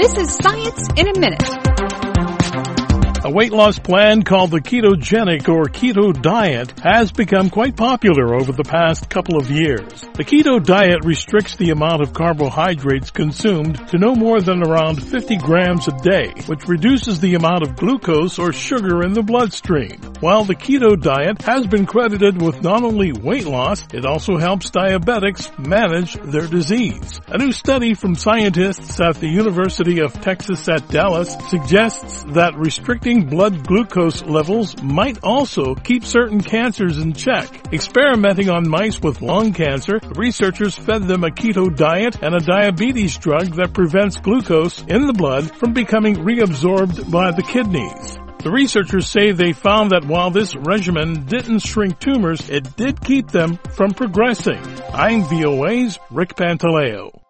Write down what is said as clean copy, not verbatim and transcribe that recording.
This is Science in a Minute. A weight loss plan called the ketogenic or keto diet has become quite popular over the past couple of years. The keto diet restricts the amount of carbohydrates consumed to no more than around 50 grams a day, which reduces the amount of glucose or sugar in the bloodstream. While the keto diet has been credited with not only weight loss, it also helps diabetics manage their disease. A new study from scientists at the University of Texas at Dallas suggests that restricting blood glucose levels might also keep certain cancers in check. Experimenting on mice with lung cancer, researchers fed them a keto diet and a diabetes drug that prevents glucose in the blood from becoming reabsorbed by the kidneys. The researchers say they found that while this regimen didn't shrink tumors, it did keep them from progressing. I'm VOA's Rick Pantaleo.